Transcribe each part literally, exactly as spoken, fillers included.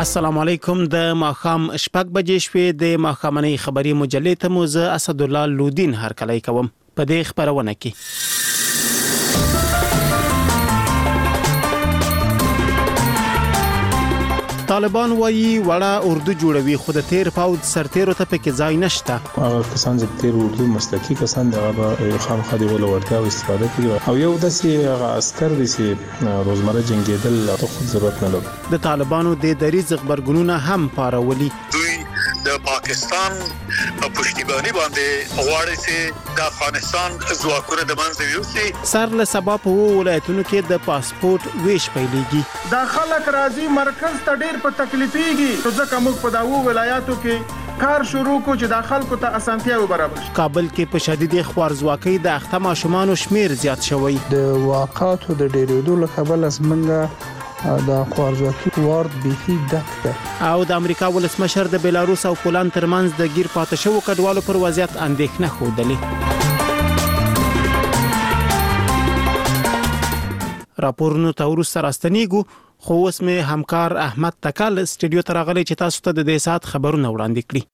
السلام علیکم. د ماخام شپږ بجې شوې د ماخامنۍ خبري مجلې ته مو زه اسد الله لودین هرکلی کوم. په دې خبرونه کې طالبان وایي وړه اردو جوړوي خو د تیر پاود سرتیرو ته پکې ځای نشته. هغه کسان چې تیر اردو مسلکي کسان دغه به خامخا دی ول ورته استفاده کوي او یو داسې عسكر دي چې روزمره جنگیدل ته خود ضرورت نه لري. د طالبانو د دریځ خبرګونونه هم پارولي. دوی د پاکستان په پښتیبانی باندې غواړي چې د افغانستان ځواکونه د منځ یوسي. سر له سبا په ولایتونو کې د پاسپورت ویش پیلېږي. دا خلک راځي مرکز ته ډېر په تکلیفيږي ځکه موږ په داوو ولایاتو کې کار شروع کو چې د خلکو ته اسانتیا برابر شي. کابل کې په شدید خوارزواکۍ د اخته ماشومانو شمیر زیات شوی. د واقعاتو د ډېرېدو له کبله زمونږ د خوارزواکۍ وارد بيخي ډک ده. او د امریکا ولسمشر د بلاروس او پولند ترمنځ د گیر پاتې شوو کډوالو پر وضعیت اندېښنه ښودلې. راپورونو ته وروسته راستنیږو خو اوس مې همکار احمد تکل سټډیو ته راغلی چې تاسو ته د دې سات خبرونه وړاندې کړي.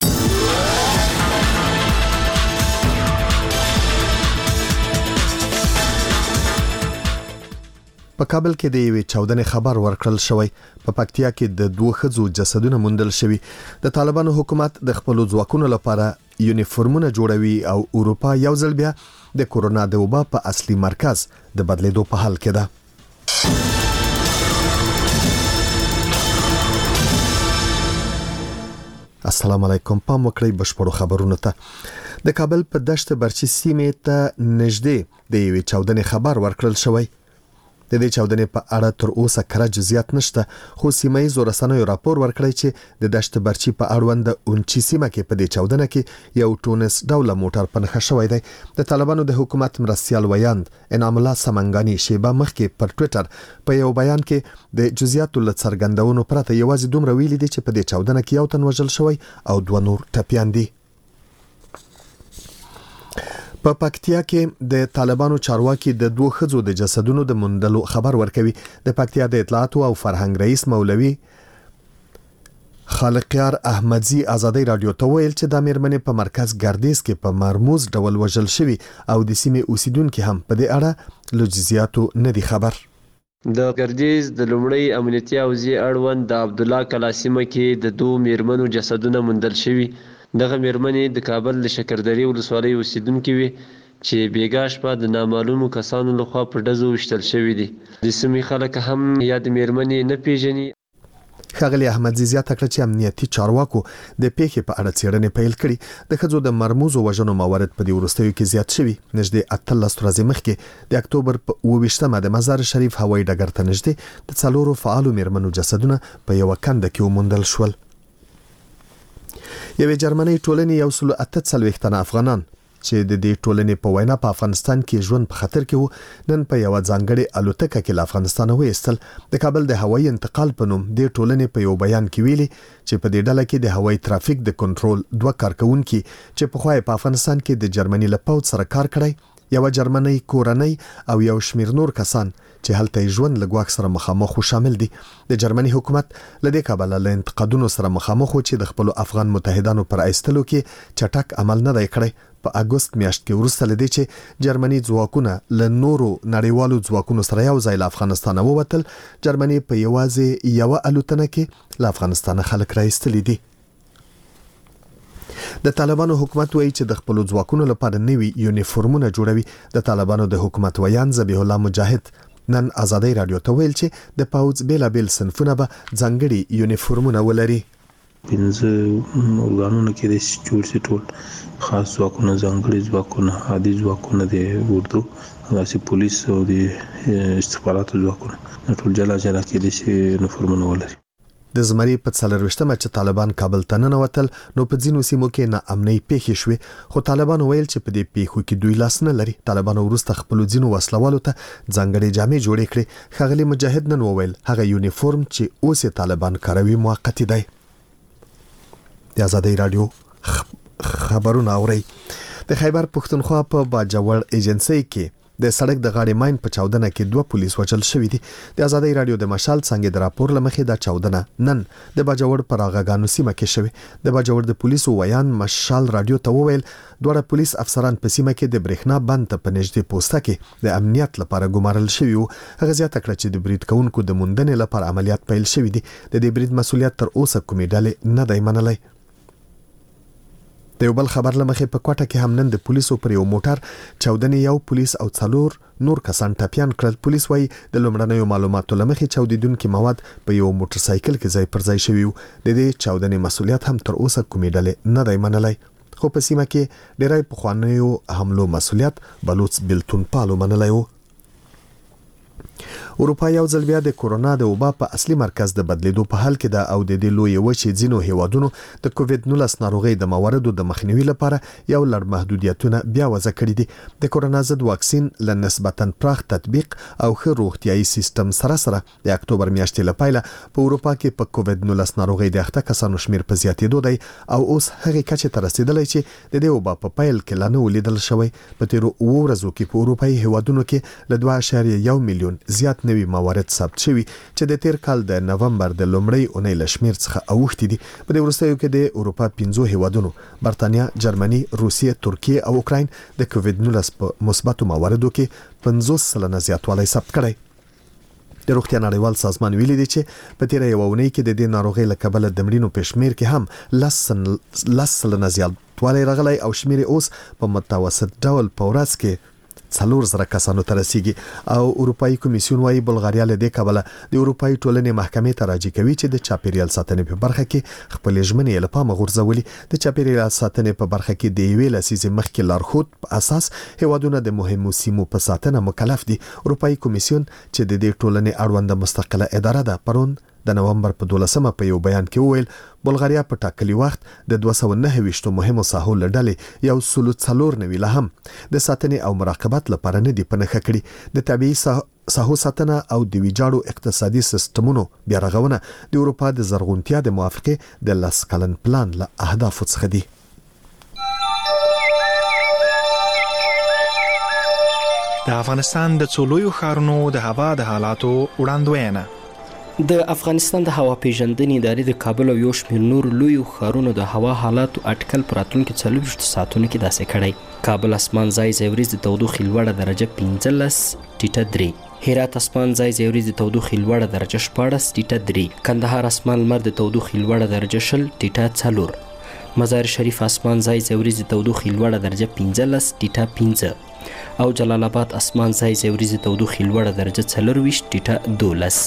په کابل کې د یوې چاودنې خبر ورکړل شوی. په پکتیا کې د دوه ښځو جسدونه موندل شوي. د طالبانو حکومت د خپل ځواکونو لپاره یونیفورمونه جوړوي او اروپا یو ځل بیا د کورونا د وبا په اصلي مرکز د بدلیدو په حال کې ده. السلام علیکم. پام وکړئ بشپړو خبرونو ته. د کابل په دشت برچی سیمې ته نږدې د یوې چاودنې خبر ورکړل شوی. د دې چاودنې په اړه تر اوسه کره جزئیات نشته خو سیمایي رسنیو راپور ورکړی چې د دشت برچی په اړوند اونچی سیمه کې په دې چاودنه کې یو ټونس ډوله موټر پنهخه شوی دی. د طالبانو د حکومت مرستيال ویاند انعام الله سمنګانی شیبه مخکې پر ټوئیټر په یو بیان کې د جزئیاتو له څرګندونو پرته یوازې دومره ویلي دي چې په دې چاودنه کې یو تن وژل شوی او دوه نور ټپیان دي. په پکتیا کې د طالبانو چارواکي د دوه ښځو د جسدونو د موندلو خبر ورکوي. د پکتیا د اطلاعات او فرهنګ رئیس مولوي خالقیار احمدزي ازادي رادیو ته ویل چې د میرمنې په مرکز ګردیز کې په مرموز ډول وژل شوی او د سیمې اوسیدونکو هم په دې اړه لوجزیاتو نه دي خبر. د ګردیز د لومړی امنیتي اوزي اړوند د عبد الله کلاسیمه کې د دوه میرمنو جسدونه موندل شوی. دغه میرمنې د کابل د شکردرې ولسوالۍ اوسیدونکې وي چې بیګا شپه د نامعلومو کسانو لخوا په ډزو وشتل شوي دي. د سیمې خلک هم یا د میرمنې نه پیژني. ښاغلي احمدزي زیاته کړه چې امنیتي چارواکو د پیښې په اړه څېړنې پیل کړي. د ښځو د مرموزو وژنو موارد په دې وروستیو کې زیات شوي. نږدې اتلس ورځې مخکې د اکتوبر په اوه ویشتمه د مزار شریف هوایي ډګر ته نږدې د څلورو فعالو میرمنو جسدونه په یوه کنده کې وموندل شول. یوې جرمنۍ ټولنې یو سل اته څلوېښت تنه افغانان چې د دې ټولنې په وینا په افغانستان کې ژوند په خطر کې وو نن په یو ځانګړي الوتکه کې له افغانستان وېستل. د کابل د هوایي انتقال په نوم د ټولنې په یو بیان کې ویلي چې په دې ډله کې د هوایي ترافیک د کنټرول دوه کارکونکي چې په خوای په افغانستان کې د جرمني له پوځ سره کار کړی، یو جرمنۍ کورنۍ او یو شمیر نور کسان چې هلته ژوند له ګواښ سره مخامخ شامل دي. د جرمني حکومت لدې کابل له انتقادونو سره مخامخ چې د خپل افغان متحدانو پر ایستلو کې چټک عمل نه دی کړی. په اگست میاشت کې وروسته لدې چې جرمني ځواکونه له نورو نړیوالو ځواکونو سره یو ځای له افغانستان ووتل، جرمني په یوازې یو الوتنه کې له افغانستان خلک راایستلي دي. د طالبانو حکومت وایي چې د خپل ځواکونو لپاره نوي یونیفورمونه جوړوي. د طالبانو د حکومت ویان ذبیح الله مجاهد نن ازادي رادیو ته ویل چې د پاوځ بیلابیل صنفونه به ځانګړي یونیفورمونه ولري. پنځه اورګانونو کې د جوړ شي ټول خاص ځواکونه، ځانګړي ځواکونه، عادي ځواکونه د اردو، هغه پولیس او د استخباراتو ځواکونه ټول جلا جلا کې د یونیفورمونه ولري. د زمري په څلرويشتمه چې طالبان کابل ته ننوتل نو په ځینو سیمو کې ناامنۍ پیښې شوې خو طالبان ویل چې په دې پیښو کې دوی لاس نه لري. طالبان وروسته خپل ځینو وسلوالو ته ځانګړي جامې جوړې کړې. ښاغلي مجاهد نن وویل هغه یونیفورم چې اوس طالبان کاروي موقتی دی. د ازادي رادیو خبرونه اوري. د خیبر پښتونخوا په باجوړ ایجنسی کې د سړک د غاړې ماین په چاودنه کې دوه پولیس وژل شوي دي. د آزادۍ رادیو د مشال څنګه د راپور لمخې د چاودنه نن د باجوړ پر اغاګانو سیمه کې شوی. د باجوړ د پولیسو ویان مشال رادیو ته وویل دوه پولیس افسران په سیمه کې د برېښنا بند ته په نږدې پوسټه کې د امنیت لپاره ګمارل شوی وو. هغه زیاته کړه چې د برید کوونکو د موندنې لپاره عملیات پیل شوی دي. د دې برید مسؤلیت تر اوسه کومې ډلې نه دی منلی. د یو بل خبر لمخې په کوټه کې هم نن د پولیسو پر یو موټر چاودنې یو پولیس او څلور نور کسان ټپیان کړل. پولیس وايي د لومړنیو معلوماتو لمخې چاودیدونکو مواد په یو موټر سایکل کې ځای پر ځای شوی وو. د دې چاودنې مسؤلیت هم تر اوسه کومې ډلې نه دی منلی. خو په سیمه کې ډېری پخوانیو حملو مسؤلیت بلوچ بلتون پالو منلی وو. اروپا یو ځل بیا د کورونا د وبا په اصلي مرکز د بدلیدو په حال کې ده او د دې لوی وچې ځینو هیوادونو د کووډ نولس ناروغي د مواردو د مخنیوي لپاره یو لړ محدودیتونه بیا وضع کړي دي. د کورونا ضد واکسین له نسبتاً پراخ تطبیق او ښه روغتیايي سیستم سره سره د اکتوبر میاشتې لپاره په اروپا کې په کووډ نولس ناروغي د اخته کسانو شمیر په زیاتېدو دی او اوس هغه کچې ته رسیدلی چې د دې وبا په پیل کې لا نه ولیدل شوی. په تیرو اوو ورځو کې په اروپایي هیوادونو کې له دوه اعشاریه یو میلیون زیات نوي موارد ثبت شوي چې د تیر کال د نومبر د لومړۍ اونۍ له شمیر څخه اوښتي دي. په دې وروستیو کې د اروپا پنځو هیوادونو برتانیا، جرمني، روسیې، ترکیه او اوکراین د کووډ نولس په مثبتو مواردو کې پنځوس سلنه زیاتوالی ثبت کړی. د روغتیا نړیوال سازمان ویلي دی چې په تیره یوه اونۍ کې د دې ناروغۍ له کبله د مړینو په شمیر کې هم لس لس سلنه زیاتوالی راغلی او شمیر اوس په متوسط ډول په ورځ کې څلور زره کسانو ته رسیږي. او اروپایي کمیسیون وايي بلغاریا له دې کبله د اروپایي ټولنې محکمې ته راجع کوي چې د چاپیریال ساتنې په برخه کې خپل ژمنې له پامه غورځولي. د چاپیریال ساتنې په برخه کې د یوې لسیزې مخکې لارښود په اساس هیوادونه د مهمو سیمو په ساتنه مکلف دي. اروپایي کمیسیون چې د دې ټولنې اړوند مستقله اداره ده پرون د نومبر په دولسمه په یو بیان کې وویل بلغاریا په ټاکلي وخت د دوه سوه نهه ویشتو مهمو ساحو له ډلې یو سلو څلور نوي لا هم د ساتنې او مراقبت لپاره نه دي په نښه کړي. د طبیعي ساحو ساتنه او د ویجاړو اقتصادي سیستمونو بیا رغونه د اروپا د زرغونتیا د موافقې د لس کلن پلان له اهدافو څخه دي. د افغانستان د څلورو ښارونو د هوا د حالاتو وړاندوینه. د افغانستان د هوا پیژندنې ادارې د کابل او یو شمېر نور لویو ښارونو د هوا حالاتو اټکل په راتلونکو څلوېښتو ساعتونو کې داسې کړی. کابل اسمان ځای ځای وریځ د تودوخې لوړه درجه پنځلس ټیټه درې، هرات اسمان ځای ځای وریځ د تودوخې لوړه درجه شپاړس ټیټه درې، کندهار اسمان لمر د تودوخې لوړه درجه شل ټیټه څلور، مزار شریف اسمان ځای ځای وریځ د تودوخې لوړه درجه پنځلس ټیټه پنځه او جلال آباد اسمان ځای ځای وریځ د تودوخې لوړه درجه څلرویشت ټیټه دولس.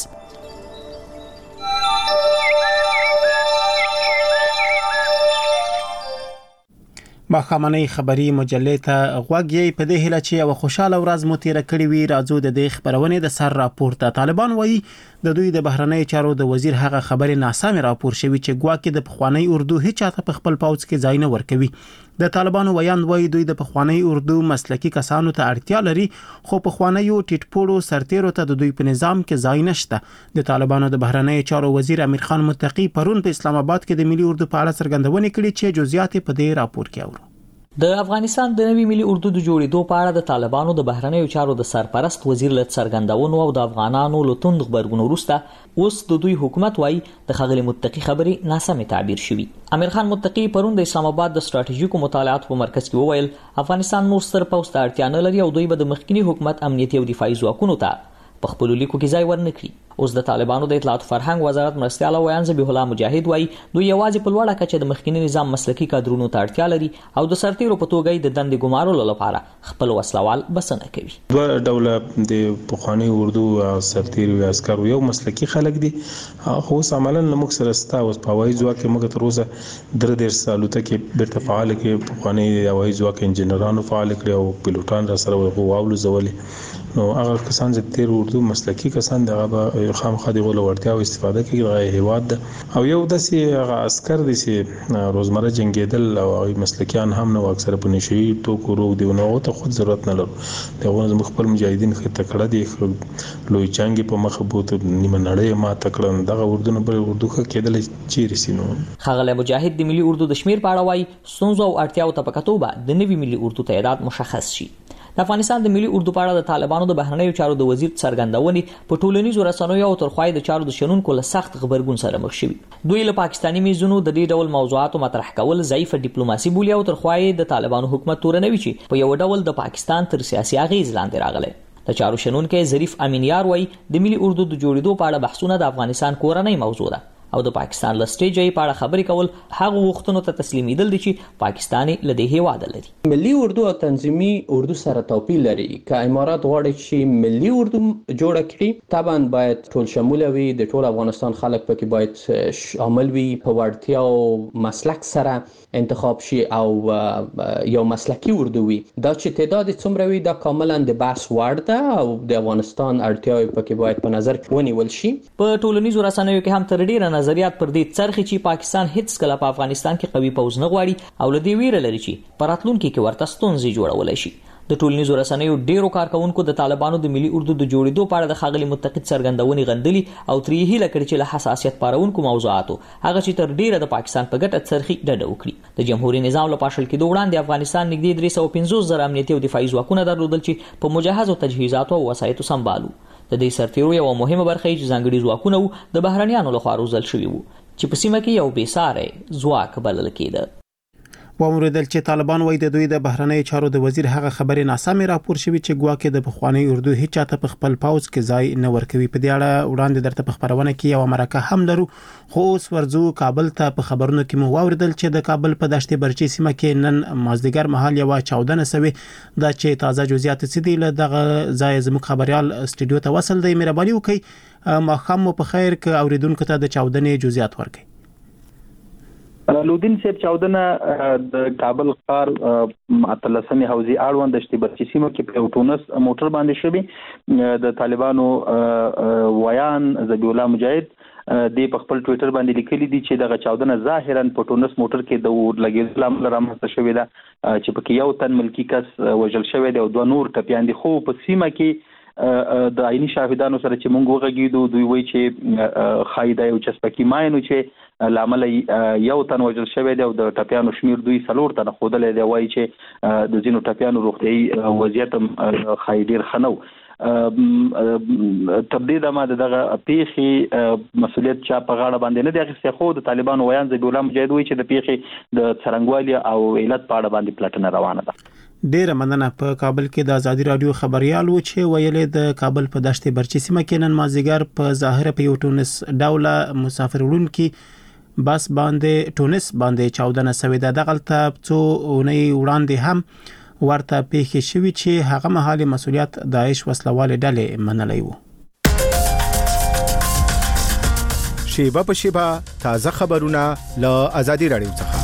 ماښامنۍ خبري مجلې ته غوږ یې په دې هیله چې یو خوشاله ورځ مو تیره کړې وي. راځو د دې خبرونې د سر راپورته. طالبان وایي د دوی د بهرنۍ چارو د وزیر هغه خبرې ناسمې راپور شوي چې ګواکې د پخوانی اردو هیڅ چاته په خپل پوځ کې ځای نه ورکوي. د طالبانو ویاند وایي دوی د پخوانی اردو مسلکي کسانو ته اړتیا لري خو پخوانیو ټیټپوړو سرتیرو ته د دوی په نظام کې ځای نشته. د طالبانو د بهرنۍ چارو وزیر امیر خان متقی پرون په اسلام آباد کې د ملي اردو په اړه څرګندونې کړې چې جزئیات په دې راپور کې اورو. د افغانستان د نوي ملي اردو د جوړېدو په اړه د طالبانو د بهرنیو چارو د سرپرست وزیر له څرګندونو او د افغانانو له توند غبرګون وروسته اوس د دوی حکومت وایي د ښاغلي متقي خبرې ناسمې تعبیر شوي. امیر خان متقي پرون د اسلام آباد د ستراتیژیکو مطالعاتو په مرکز کې وویل افغانستان نور ستر پوځ ته اړتیا نه لري او دوی به د مخکني حکومت امنیتي او دفاعي ځواکونو ته په خپلو لیکو کې ځای ورنه کړي. اوس د طالبانو د اطلاعات فرهنګ وزارت مرستیال ویان ذبیح الله مجاهد وایي دوی یوازې په لوړه کچه د مخکني نظام مسلکي کادرونو ته اړتیا لري او د سرتیرو په توګه د دندې ګمارلو لپاره خپل وسلوال بسنه کوي. دوه ډوله د پخوانی اردو سرتیرو او عسکرو یو مسلکي خلک دي خو اوس عملاً موږ سره ستا اوس په هوایي ځواک کې موږ تر اوسه درې دېرش سالوته کې بیرته فعال کې پخوانی هوایي ځواک انجینرانو فعال کړي او پیلوټان را سره غواړو زولې نو هغه کسان چې تیر اردو مسلکي کسان دغه به خامخا د غوړ ورتیا او استفاده کوي د هیواد او یو داسې هغه عسكر دي چې روزمره جنگیدل او مسلکیان هم نو اکثر په نشي توکو روغ دی نو ته خود ضرورت نه لرو دغه زموږ خپل مجاهدین خې تکړه دي لوی چانګي په مخ بوت نیمه نړۍ ما تکړه دغه اردو نه بل اردو کېدل چیرې سينو. خغله مجاهد د ملي اردو د شمیر په اړه وایي ستونزو او اړتیاو ته پکاتوبه د نوي ملي اردو تعداد مشخص شي. د افغانستان د ملي اردو په اړه د طالبانو د بهرنیو چارو د وزیر څرګندونې په ټولنیزو رسنیو او ترخوای د چارو د شنونکو له سخت خبرګون سره مخ شوي. دوی له پاکستاني میزونو د دې ډول موضوعاتو مطرح کول ضعیفه ډیپلوماسي بولي او ترخوای د طالبانو حکومت تورنوي چې په یو ډول د پاکستان تر سیاسي اغیز لاندې راغلی. د چارو شنونکو ظریف امینیار وایي د ملي اردو د جوړېدو په اړه بحثونه د افغانستان کورنۍ موضوع ده او د پاکستان له سټیج په اړه خبرې کول هغه وختونو ته تسلیمیدل دي چې پاکستاني له دې هیواده لري. ملي اردو او تنظیمي اردو سره توپیر لري. که امارات غواړي چې ملي اردو جوړ کړي طبعا باید ټول شمول وي، د ټول افغانستان خلک پکې باید شامل وي، په وړتیا او مسلک سره انتخاب شي او یو مسلکی اردو وي. دا چې تعداد څومره وي دا کاملا د بحث وړ ده او د افغانستان اړتیاوې پکې باید په نظر کې ونیول شي. په ټولنیزو رسنیو کې هم تر ډیره نظریات پر دې څرخي چې پاکستان هیڅ کله په افغانستان کې قوي پوځ نه غواړي او لدی ویره لري چې په راتلونکي کې ورته ستونزې جوړولای شي. د ټولنیزو رسنیو ډیرو کارکونکو د طالبانو د ملي اردو د جوړېدو په اړه د ښاغلي متقي څرګندونې غندلي او ترې هیله کړې چې له حساسیت پارونکو موضوعاتو هغه چې تر ډیره د پاکستان په ګټه څرخي ډډه وکړي. د جمهوریت نظام له پاشل کېدو وړاندې افغانستان نږدې درې سوه پنځوس زره امنیتي او دفاعي ځواکونه درلودل چې په مجهزو تجهیزاتو او وسایطو سمبالو. د دې سرتیرو یو مهمه برخه چې ځانګړي ځواکونه د بهرنیانو لخوا روزل شوي وو چې په سیمه کې یو بېساری ځواک بلل کېده. وموریدل چې طالبان وایي د دوی د بهرنیو چارو د وزیر هغه خبرې ناسمې راپور شوي چې ګواکې د پخوانی اردو هیڅ چاته په خپل پاوز کې ځای نه ورکوي. په دې اړه وړاندې درته په خبرونه کې یو مرکه هم لرو، خو اوس ورځو کابل ته. په خبرونو کې مو واوریدل چې د کابل په دشت برچي سیمه کې نن مازدیګر مهال یو چاودنه سوي. دا چې تازه جزئیات څه دي له دغه ځای زموږ خبريال استودیو ته وصل دی. مهرباني وکړئ ما خامو په خیر ک اوریدونکو ته د چاودنې جزئیات ورکړئ. لودین صاحب چاودنه د کابل ښار اتلسمې حوزې اړوند د شتبرچي سیمه کې په اوټونس موټر باندې شوی. د طالبانو ویان ذبیح الله مجاهد د خپل ټوئیټر باندې لیکلي دي چې دغه چاودنه ظاهرا په اوټونس موټر کې د ور لګیدل لامل رامنځته شوې ده چې پکې یو تن ملکی کس وژل شوی دی او دوه نور ټپیان دي. خو په سیمه کې د عیني شاهدانو سره چې مونږ وغږیدو دوی وایي چې خایده یو چسپکی ماینو چې لامل یو تن وژل شوی دی او د ټپیانو شمیر دوی څلور تنه ښودلی دی. وایي چې د ځینو ټپیانو روغتیایي وضعیت هم ښایي ډېر ښه نه و. تر دې دمه دغه پیښې مسؤلیت چا په غاړه باندې نه دی اخیستی، خو د طالبانو ویان ذبیح الله مجاهد وایي چې د پیښې د څرنګوالي او علت په اړه باندې پلټنه روانه ده. ډیره مننه. په کابل کې د ازادي رادیو خبريال و چې ویلې د کابل په دشت برچي سیمه کې نن مازیګر په ظاهر په یو ټونس ډوله مسافر وړونکي بس باندې ټونس باندې چاودنه سوي ده. دغلته څو اونۍ وړاندې هم ورته پیښې شوې چې هغه مهال مسؤلیت داعش وسلوال ډلې منلې وو. شیبه په شیبه تازه خبرونه له ازادي رادیو څخه.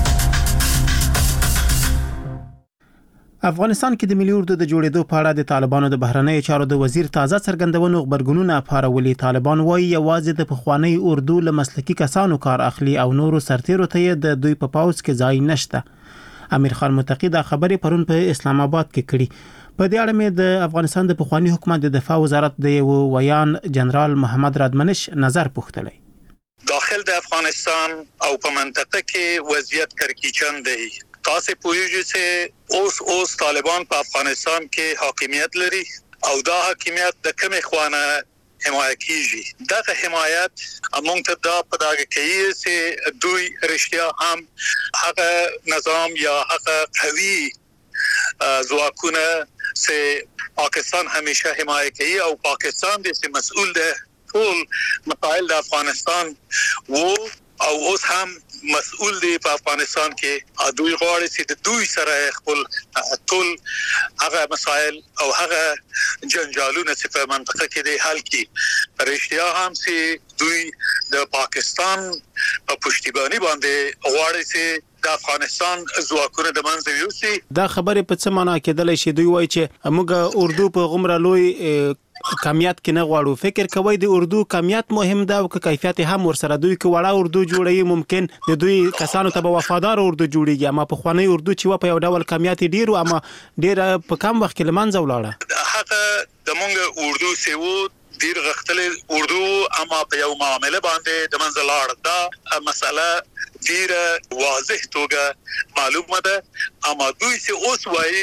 افغانستان کې د ملي اردو د جوړېدو په اړه د طالبانو د بهرنیو چارو د وزیر تازه څرګندونو خبرګونونه خپرولي. طالبان وایي یوازې د پخوانی اردو له مسلکي کسانو کار اخلي او نورو سرتیرو ته د دوی په پاوز کې ځای نشته. امیر خان متقي دا خبرې پرون په اسلام آباد کې کړي. په دې اړه مې د افغانستان د پخوانی حکومت د دفاع وزارت د یو ویان جنرال محمد رادمنش نظر پوښتلی. داخل د افغانستان او په منطقه کې وضعیت کړکېچن دی. تاسو پوهیږئ چې اوس اوس طالبان په افغانستان کې حاکمیت لري او دا حاکمیت د کومې خوانه حمایت کیږي. دغه حمایت موږ ته دا پدغه کوي چې دوی رښتیا هم هغه نظام یا هغه قوي ځواکونه چې پاکستان همیشه حمایت کوي او پاکستان د مسؤل ده ټول مسائل د افغانستان وو او اوس هم مسؤل دی په افغانستان کې. دوی غواړي چې د دوی سره خپل ټول هغه مسائل او هغه جنجالونه چې په منطقه کې دي حل کړي. رښتیا هم چې دوی د پاکستان په پشتیبانی باندې غواړي چې د افغانستان ځواکونه د منځ یوسي. دا خبره په څه معنا کېدلای شي؟ دوی وایي چې موږ اردو په غمره لوی کمیت کې نه غواړو. فکر کوي د اردو کمیت مهم ده او کیفیت هم ورسره. دوی کې وړه اردو جوړي ممکن د دوی کسانو ته به وفادار اردو جوړيږي، اما په خوانی اردو چې و په یو ډول کمیت ډیر اما ډیر په کم وخت کې لمنځه ولاړه. هغه د مونږ اردو سیو ډیر غختلې اردو اما په یو معاملې باندې د منځ لاړ. دا مسله ډیر واضح توګه معلومه ده. اما دوی چې اوس وایي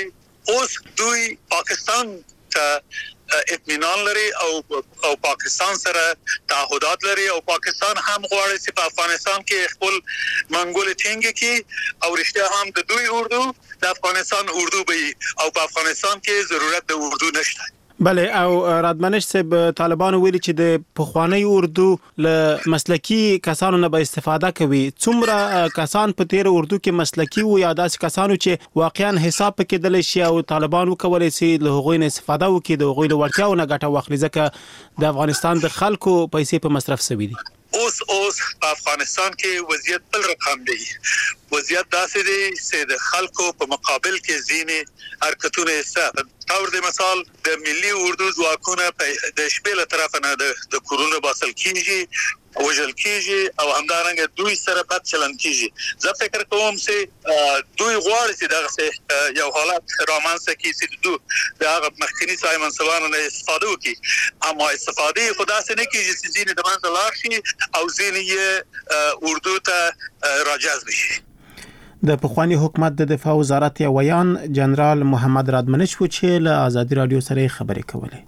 اوس دوی پاکستان ته اطمینان لري او او پاکستان سره تعهدات لري او پاکستان هم غواړي چې په افغانستان کې خپل منګول ټینګ کړي او رښتیا هم د دوی اردو د افغانستان اردو به او په افغانستان کې ضرورت د اردو نشته. بله او رادمنش صاحب طالبانو ویلي چې د پخوانی اردو له مسلکی کسانو نه به استفاده کوي. څومره کسان په تیر اردو کې مسلکی وو یا داسې کسانو چې واقعا حساب پکې دل شي او طالبانو کولای شي له هغوی نه استفاده وکړي د هغوی له وړتیاو نه ګټه واخلي ځکه د افغانستان د خلکو پیسې په مصرف شوي دي. اوس اوس په افغانستان کې وضعیت بل رقم دی. وضعیت داسې دی چې د خلکو په مقابل کې ځینې حرکتونه ایسته. تور د مثال د ملي اردو ځواکونه په د شپې له طرف نه د کورونو باسل کیږي وژل کیږي او همدارنګه دوی سره بد چلند کیږي. زه فکر کوم چې دوی غواړي چې دغه یو حالت رامنځته کړي چې دوی د هغه مخکنی سایمن سوانو نه استفاده وکړي اما استفاده خدا سره نه کیږي چې ځینې د منځ لار شي او ځینې اردو ته راجذب شي. د پخوانی حکومت د دفاع وزارت یا ویان جنرال محمد رادمنش و چې له ازادي رادیو سره خبرې کولې.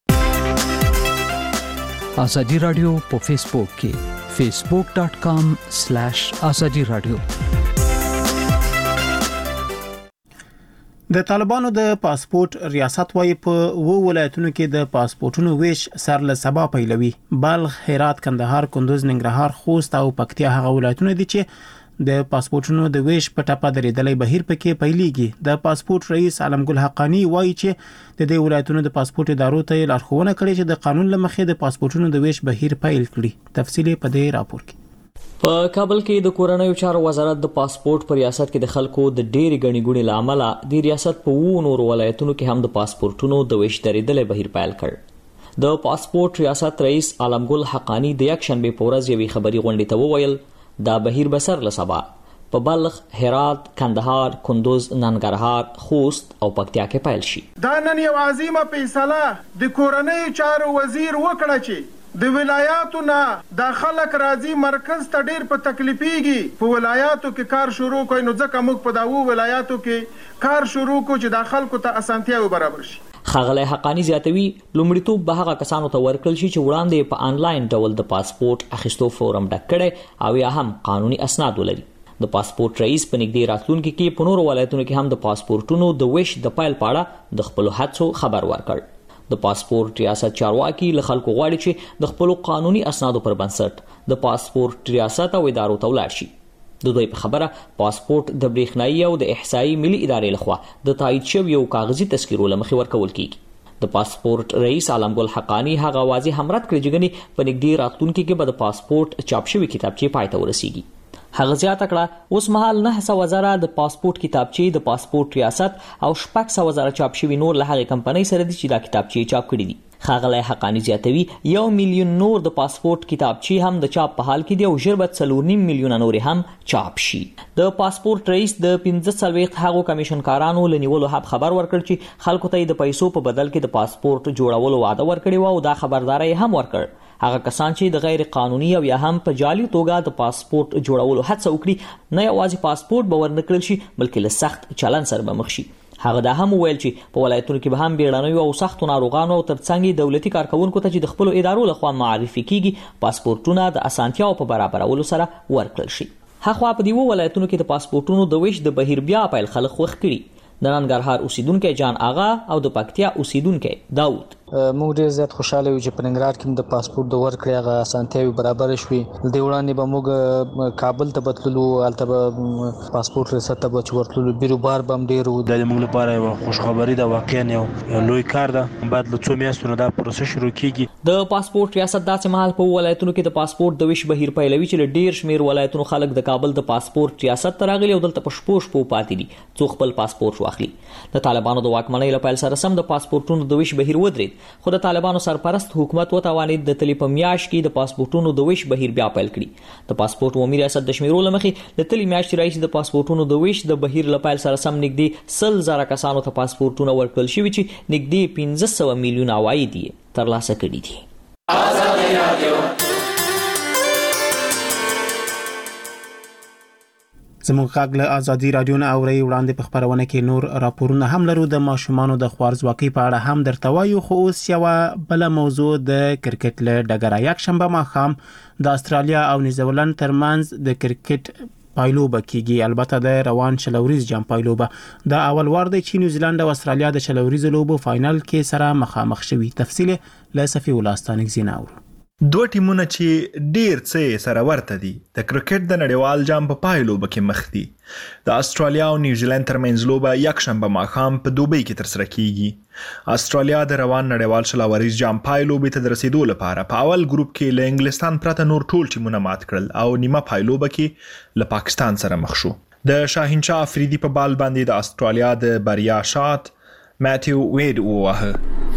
ازادي رادیو په فیسبوک کې فیسبوک ډاٹ کام سلیش ازادي رادیو. د طالبانو د پاسپورت ریاست وايي په وو ولایتونو کې د پاسپورتونو ویش سر له سبا پیلوي. بلخ، هرات، کندهار، کندوز، ننګرهار، خوست او پکتیا هغه ولایتونه دي چې د پاسپورتونو د ویش په ټاپه درېدلې بهیر پکې پیلېږي. د پاسپورت رئیس علمګل حقانی وایي چې د دې ولایتونو د پاسپورت ادارو ته لارښوونه کړې چې د قانون لمخې د پاسپورتونو د ویش بهیر پیل کړي. تفصیل په دې راپور کې. په کابل کې د کورنیو چارو وزارت د پاسپورت په ریاست کې د خلکو د ډېری غني ګونې لامل د ریاست په وو نور ولایتونو کې هم د پاسپورتونو د ویش درېدلې بهیر پیل کړ. د پاسپورت ریاست رئیس علمګل حقانی د یک شنبه په ورځ یوې خبري غونډې ته وویل دا بهیر بسر لسبا په بلخ، هرات، کندهار، کندوز، ننګرهار، خوست او پکتیا کې پیل شي. دا نن یو عظیمه فیصله د کورنیو چارو وزیر وکړه چې د ولایاتو نه د خلک راځي مرکز ته ډیر په تکلیفيږي. په ولایاتو کې کار شروع کوي نو ځکه موږ په داوو ولایاتو کې کار شروع کو چې د خلکو ته اسانتیاو برابر شي. خاغلی حقانی زیاتوي لومړیتوب به هغه کسانو ته ورکړل شي چې وړاندې په آنلاین ډول د پاسپورت اخیستو فورم ډک کړي او یا هم قانوني اسناد ولري. د پاسپورت رئیس په نږدې راتلونکي کې په نورو ولایتونو کې هم د پاسپورتونو د ویش د پیل په اړه د خپلو هڅو خبر ورکړ. د پاسپورت ریاست چارواکي له خلکو غواړي چې د خپلو قانوني اسنادو پر بنسټ د پاسپورت ریاست او ادارو ته ولاړ شي. د دوی په خبره پاسپورت د برېښنایي او د احصایي ملي ادارې لخوا د تایید شوي یو کاغذي تذکرو له مخې ورکول کیږي. د پاسپورت رئیس علمګل حقانی هغه واضح هم رد کړی چې ګنې په نږدې راتلونکي کې به د پاسپورت چاپ شوي کتابچې پای ته ورسیږي. هغه زیاته کړه اوس مهال نه سوه زره د پاسپورت کتابچې د پاسپورت ریاست او شپږ سوه زره چاپ شوي نور له هغې کمپنۍ سره دي چې دا کتابچې چاپ کړي دي. ښاغلی حقانی زیاتوي یو میلیون نور د پاسپورت کتابچې هم د چاپ په حال کې دي او ژر به څلور نیم میلیونه نورې هم چاپ شي. د پاسپورت رئیس د پنځه څلوېښت هغو کمیشنکارانو له نیولو هم خبر ورکړ چې خلکو ته د پیسو په بدل کې د پاسپورت جوړولو وعده ورکړې وه او دا خبرداری هم ورکړ. هغه کسان چې د غیر قانوني او یا هم په جعلي توګه د پاسپورت جوړولو هڅه وکړي نه یوازې پاسپورت به ورنکړل شي بلکې له سخت چلن سره به مخ شي. هغه دا هم ویل چې په ولایتونو کې به هم بیړنیو او سختو ناروغانو او ترڅنګ دولتي کارکونکو ته چې د خپلو ادارو لخوا معرفي کیږي پاسپورتونه د اسانتیاو په برابرولو سره ورکړل شي. هغه په دې ولایتونو کې د پاسپورتونو د ویش د بهیر بیا پیل خلک خوښ کړي. د ننګرهار اوسیدونکو جان آغا او د پکتیا اوسیدونکو داوود موږ ډیر زیات خوشاله یو چې په ننګرهار کې د پاسپورت د ورکړې هغه اسانتیاوې برابر شوي. د وړاندې به موږ کابل ته بتللو هلته به پاسپورت ریاست ته به چې ورتللو بیروبار به هم ډېر و. دا زموږ لپاره یوه خوشخبري ده، واقعا یو لوی کار ده. باید له څو میاشتو نه دا پروسه شروع کیږي. د پاسپورت ریاست داسې مهال په ولایتونو کې د پاسپورت د ویش بهیر پیلوي چې له ډېر شمېر ولایتونو خلک د کابل د پاسپورت ریاست ته راغلي او دلته په شپو شپو پاتې دي څو خپل پاسپورت واخلي. د طالبانو د واکمنۍ له پیل سره سم د پاسپورتونو د ویش بهیر ودرېد خو د طالبانو سرپرست حکومت وتوانید د تلې په میاشت کې د پاسپورتونو د ویش بهیر بیا پیل کړي. د پاسپورت عمومي ریاست د شمیرو له مخې د تلې میاشتې راهیسې د پاسپورتونو د ویش د بهیر له پیل سره سم نږدې سل زره کسانو ته پاسپورتونه ورکړل شوي چې نږدې پنځه سوه میلیونه عواید یې ترلاسه کړي دي. ازادي رادیو زموږ غږ له ازادي رادیو نه اوري وړاندې په خبرونه کې نور راپورونه هم لرو د ماشومانو د خوارزواکۍ په اړه هم درته وایو خو اوس یو بل موضوع د کرکټ له ډګره یک شنبه ماښام د استرالیا او نیوزیلند ترمنځ د کرکټ پایلوبه کیږي البته د روان شلوریز جام پایلوبه د اول وار د چین نیوزیلند او استرالیا د شلوریز لوبو فائنل کې سره مخامخ شوي تفصیل له صفی ولاستانک زیناور دوه ټیمونه چې ډیر څه سره ورته دي د کرکټ د نړیوال جام په پایلوبه کې مخ دي د استرالیا او نیوزیلند ترمنځ لوبه یک شنبه ماښام په دوبۍ کې ترسره کیږي استرالیا د روان نړیوال شلوریز جام پایلوبه ته د رسیدو لپاره په اول ګروپ کې له انګلستان پرته نور ټول ټیمونه مات کړل او نیمه پایلوبه کې له پاکستان سره مخ شو د شاهینشاه افریدي په بال باندې د استرالیا د بریا شات ماتیو وید ووهه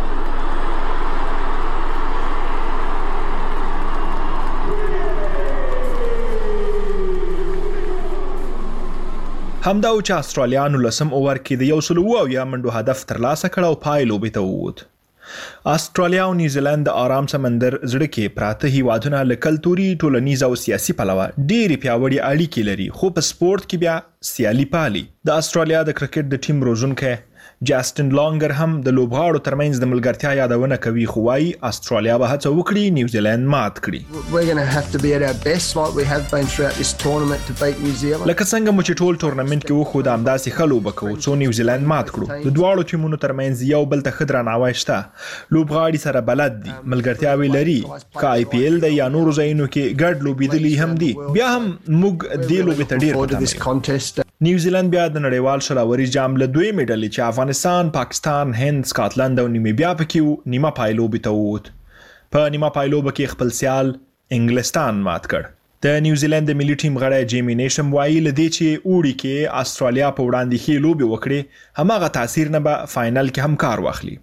همدا او چې استرالیانو لسم اوور کې د یو سل او یا منډو هدف ترلاسه کړ او پای لوبې ته ووت استرالیا او نیوزیلند د آرام سمندر زړه کې پراته هیوادونه له کلتوري ټولنیز او سیاسي پلوه ډېرې پیاوړې اړیکې لري خو په سپورت کې بیا سیالي پالي د استرالیا د کرکټ د ټیم روزونکی جاستن لانګر هم د لوبغاړو ترمنځ د ملګرتیا یادونه کوي خو وايي استرالیا به هڅه وکړي نیوزیلند مات کړي We're going to have to be at our best like we have been throughout this tournament to beat New Zealand. لکه څنګه مو چې ټول ټورنمنت کې وخو د همداسې ښه لوبه کوو څو نیوزیلند مات کړو د دواړو ټیمونو ترمنځ یو بل ته ښه درناوی شته لوبغاړي سره بلد دي ملګرتیاوې لري که آی پی ایل د یا نورو ځایونو کې ګډ لوبېدلي هم دي بیا هم موږ دې لوبې ته ډېر پټ نیوزیلند بیا د نړیوال شلوریز جام له دوی میډلې چې افغانستان پاکستان هند سکاټلند او نیمیبیا پکې نیمه پایلوبې ته ووت په نیمه پایلوبه کې خپل سیال انګلستان مات کړ د نیوزیلند د ملي ټیم غړی جیمی نیشم وایي لدې چې اوړي کې استرالیا په وړاندې ښې لوبې وکړي هماغه تاثیر نه به فائنل کې هم کار واخلي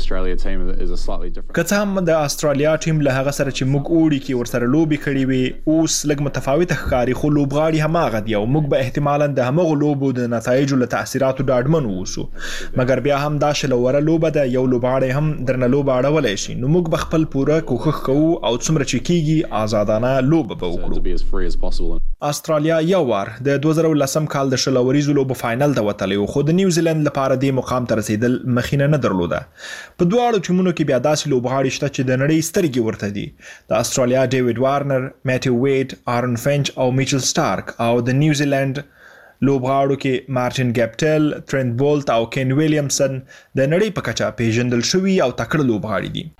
که څه هم د استرالیا ټیم له هغه سره چې موږ اوړي کې ورسره لوبې کړې وي اوس لږ متفاوته ښکاري خو لوبغاړي هماغه دي او موږ به احتمالا د همغو لوبو د نتایجو له تاثیراتو ډاډمن واوسو مګر بیا هم دا شلوره لوبه ده یو لوبغاړی هم درنه لوبه اړولی شي نو موږ به خپل پوره کوښښ کوو او څومره چې کیږي آزادانه لوبه به وکړو استرالیا یو وار د دوه زره لسم کال د شلوریزو لوبو فائنل ته وتلی خو د نیوزیلند لپاره د مقام ته رسیدل مخینه نه درلوده په دواړو ټیمونو کې بیا داسې لوبغاړي شته چې د نړۍ سترګې ورته دي د استرالیا ډیوډ وارنر ماتیو وید آرن فینچ او میچل سټارک او د نیوزیلند لوبغاړو کې مارټین ګپټل ټرنټ بولت او کین ویلیامسن د نړۍ په کچه پیژندل شوي او تکړه لوبغاړي دي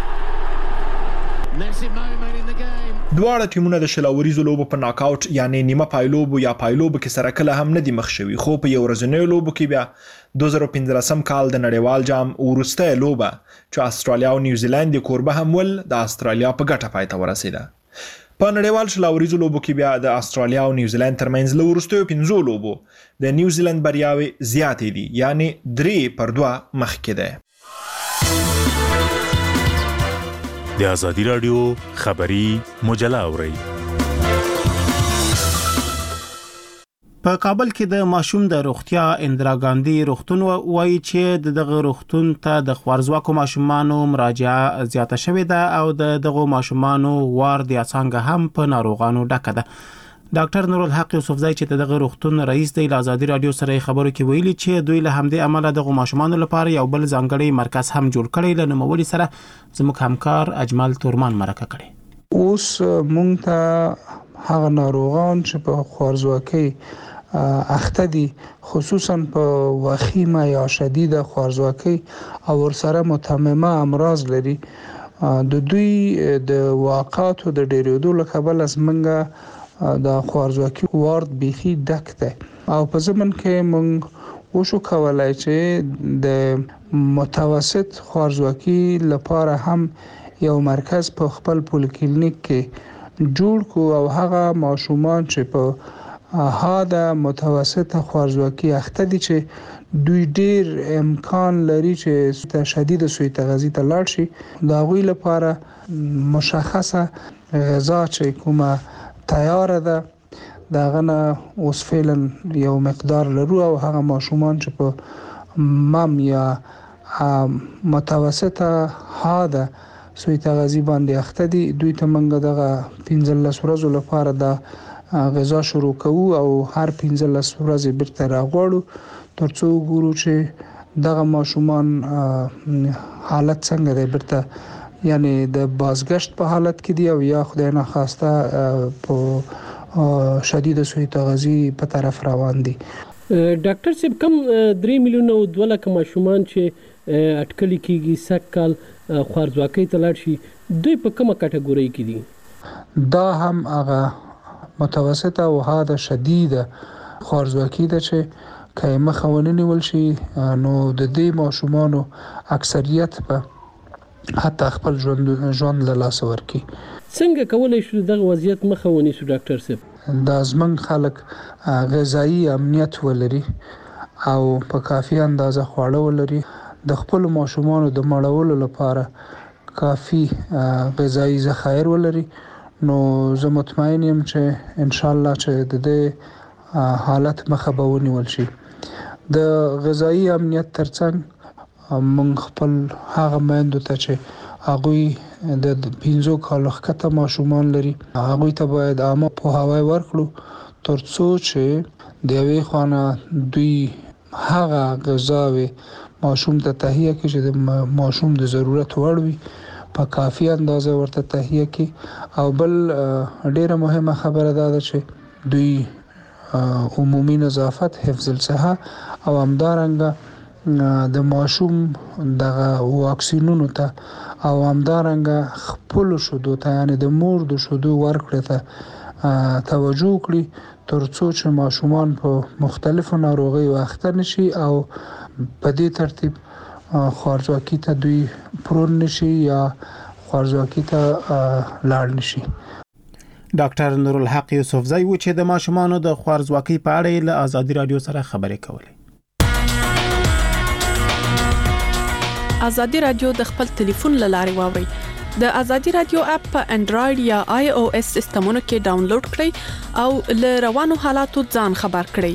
دواړه ټیمونه د شلوریزو لوبو په ناک آوټ یعنی نیمه پایلوبو یا پایلوبو کې سره کله هم نه دي مخ شوي خو په یو ورځنیو لوبو کې بیا دوه زره پنځلسم کال د نړیوال جام وروستۍ لوبه چې استرالیا او نیوزیلند د کوربه هم ول د استرالیا په ګټه پای ته ورسېده په نړیوال شلوریزو لوبو کې بیا د استرالیا او نیوزیلند ترمنځ له وروستیو پنځو لوبو د نیوزیلند بریاوې زیاتې دي یعنی درې پر دوه مخکې ده د ازادي رادیو خبری مجله اورئ په کابل کې د ماشوم د روغتیا اندرا ګاندی روغتون وایي چې دغه روغتون ته د خوارزواکو ماشومانو مراجعه زیاته شوې ده او د دغه ماشومانو وارد یا څنګه هم په ناروغانو ډکه ده ډاکټر نور الحق یوسفزای چې دغه روغتون رئیس دی د ازادي رادیو سره خبرو کې ویلي چې دوی له همدې عمله دغه ماشومانو لپاره یو بل ځانګړی مرکز هم جوړ کړی له نوموړي سره زموږ همکار اجمل تورمان مرکه کړي اوس مونږ ته هغه ناروغان چې په خوارزواکۍ اخته دي خصوصا په وخیمه یا شدید خوارزواکۍ او ورسره متممه امراض لري د دوی د واقعاتو د ډیرېدو له کبله زمونږ د خوارزواکۍ وارد بیخي ډک دی او په زمن کې مونږ وشو کولای چې د متوسط خوارزواکۍ لپاره هم یو مرکز په خپل پولیکلینیک کې جوړ کو او هغه ماشومان چې په هاده متوسط خوارزواکۍ اخته دي چې دوی ډیر امکان لري چې شدید سوء تغذیه ته لاړ شي دا غوي لپاره مشخصه غذا چې کومه تیار ده دا غنه اوس فعلا یو مقدار لرو او هغه ماشومان چې په مم یا متوسطه حاده سوء تغذیه باندې اخته دي دوی ته منګه دغه پنځلس ورځې لپاره د غذا شروع کوو او هر پنځلس ورځې بیرته راغواړو ترڅو ګورو چې دغه ماشومان حالت څنګه دی بیرته یعنی د بازگشت په حالت کې دی او یا خدای نه خواسته په شدید سوء تغذیه په طرف روان دي. ډاکټر صاحب کم درې میلیونه او دوه لکه ماشومان چې اټکل کېږي سږ کال خوارځواکۍ ته لاړ شي دوی په کومه کټګورۍ کې دي؟ دا هم هغه متوسطه او حاده شدیده خوارځواکي ده چې که یې مخه ونه نیول شي نو د دې ماشومانو اکثریت په حتی خپل ژوند ژوند له لاسه ورکړي. څنګه کولی شو دغه وضعیت مخه ونیسو ډاکټر صاحب؟ دا زموږ خلک غذایی امنیت ولري او په کافي اندازه خواړه ولري د خپل ماشومانو د مړولو لپاره کافي غذایی ذخایر ولري نو زه مطمئن یم چې ان شاء الله چې د دې حالت مخه به ونیول شي. د غذایی امنیت ترڅنګ موږ خپل هغه میندو ته چې هغوی د پنځو کالو ښکته ماشومان لري هغوی ته باید عامه پوهاوی ورکړو ترڅو چې د یوې خوا نه دوی هغه غذاوې ماشوم ته تهیه کړي چې د ماشوم د ضرورت وړ وي په کافي اندازه ورته تهیه کړي او بل ډیره مهمه خبره دا ده چې دوی عمومي نظافت حفظ الصحه او همدارنګه د ماشوم دغه واکسینونو ته او همدارنګه خپل شودو ته یعنی د مور د شودو ورکړه ته توجه کړي ترڅو چې ماشومان په مختلفو ناروغیو اخته نشي او په دې ترتیب خوارځواکي ته دوی پرون نشي یا خوارځواکي ته لاړ نشي. ډاکټر نورالحق یوسفزی و چې د ماشومانو د خوارځواکۍ په اړه له آزادي رادیو سره خبرې کولې. آزادي رادیو د خپل ټلیفون له لارې واورئ. د آزادي رادیو اپ په انډراید یا آی او اس سیستمونو کې ډاونلوډ کړئ او له روانو حالاتو ځان خبر کړئ.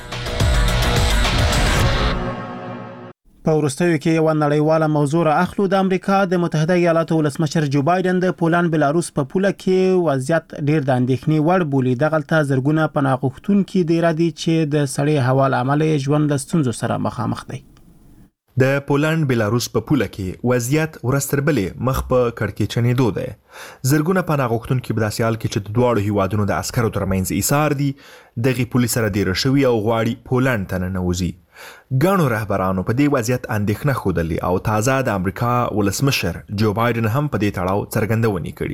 په وروستیو کې یو نړیواله موضوع را اخلو. د امریکا د متحده ایالاتو ولسمشر جو بایدن د پولند بلاروس په پوله کې وضعیت ډیر د اندېښنې وړ بولي. دغلته زرګونه پناه غوښتونکي د رادي چې د سړې هوا له امله ژوند له ستونزو سره مخامخ دي. د پولند بلاروس په پوله کې وضعیت ورستربلې مخ په کړکېچنېدو دی. زرګونه پناه غوښتونکي په داسې حال کې چې د دواړو هیوادونو د عسکرو ترمنځ ایثار دي دغه پولیس سره ډیر شوی او غواړي پولند ته ننوځي. ګڼو رهبرانو په دې وضعیت اندېښنه ښودلې او تازه د امریکا ولسمشر جو بایدن هم په دې تړاو څرګندونې کړي.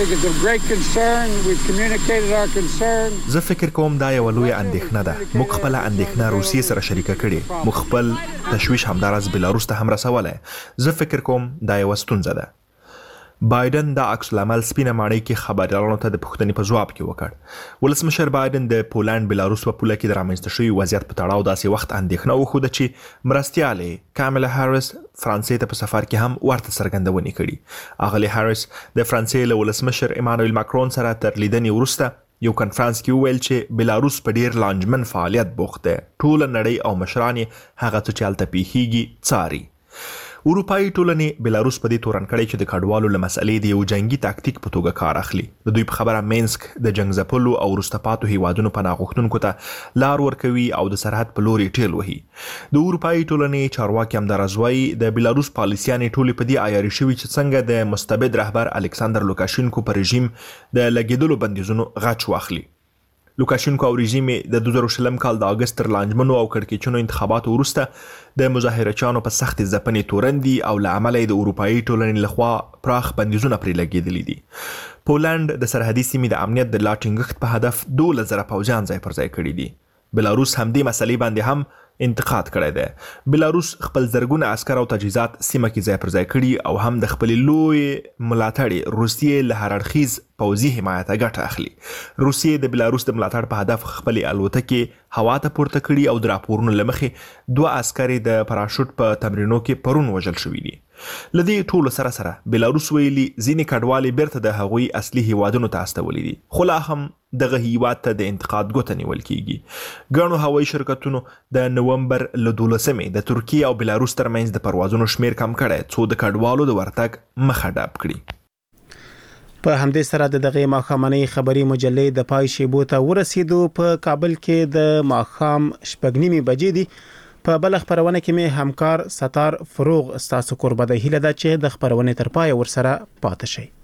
زه فکر کوم دا یو لوی اندېښنه ده. موږ خپل اندېښنه روسیې سره شریکه کړې. موږ خپل تشویش همدارس بلاروس ته هم رسولای. زه فکر کوم دا یو ستونزه ده. بایدن د عکس العمل سپینه ماڼۍ کې خبريالانو ته د پوښتنې په جواب کې وکړ. ولسمشر بایدن د پولند بلاروس په پوله کې د رامنځته شوي وضعیت په تړاو داسې وخت اندېښنه وښوده چې مرستیالې کاملا هاریس فرانسې ته په سفر کې هم ورته څرګندونې کړي. اغلې هاریس د فرانسې له ولسمشر ایمانوئل ماکرون سره تر لیدنې وروسته یو کنفرانس کې وویل چې بلاروس په ډیر لانجمن فعالیت بوخت دی. ټول نړۍ او مشران هغه څه چې هلته پیښیږي څاري. اروپایي ټولنې بلاروس په دې تورن کړی چې د کډوالو له مسلې د یو جنگي تاکتیک په توګه کار اخلي. د دوی په خبره مینسک د جنگ ځپلو او وروسته پاتو هیوادونو پناه غوښتونکو ته لار ورکوي او د سرحد په لوري ټیل وهي. د اروپایي ټولنې چارواکي همداراز وایي د بلاروس پالیسیانې ټولې په دې عیاري شوي چې څنګه د مستبد رهبر الکساندر لوکاشینکو په رژیم د لګیدلو بندیزونو غچ واخلي. لوکاشینکو او رژیم د دوه زره شلم کال د اگست تر لانجمنو او کړکېچنو انتخاباتو وروسته د مظاهرچیانو په سخت ځپنې تورندي او له امله د اروپایي ټولنې لخوا پراخ بندیزونه پرې لګېدلي دي. پولند د سرحدي سیمې د امنیت د لا ټینګښت په هدف دولس زره پوځیان ځای پر ځای کړي دي. بلاروس همدې مسلې باندې هم انتقاد کړی دی. بلاروس خپل زرګونه عسکر او تجهیزات سیمه کې ځای پر ځای کړي او هم د خپل لوی ملاتړ روسیې له هر اړخیز پوځي حمایت ګټه اخلي. روسیې د بلاروس د ملاتړ په هدف خپل الوتکې هوا ته پورته کړي او د راپورونو له مخې دوه عسکر د پراشوټ په تمرینو کې پرون وژل شوي دي. لدې ټولو سره سره بلاروس ویلي ځینې کډوالې بیرته د هغوی اصلي هیوادونو ته استولي دي. خو لا هم دغه هیواد ته د انتقاد ګوته نیول کیږي. ګڼو هوایي شرکتونو د نومبر له دولسمې د ترکیې او بلاروس ترمنځ د پروازونو شمیر کم کړی څو د کډوالو د ورتګ مخه ډب کړي. په همدې سره د دغه ماخامنۍ خبري مجلې د پای شیبو ته ورسېدو. په کابل کې د ماخام شپږ نیمې بجې دي. په بل خبرونه کې مې همکار ستار فروغ ستاسو قرباني هیله ده چې د خبرونه تر پای ورسره پاتې شي.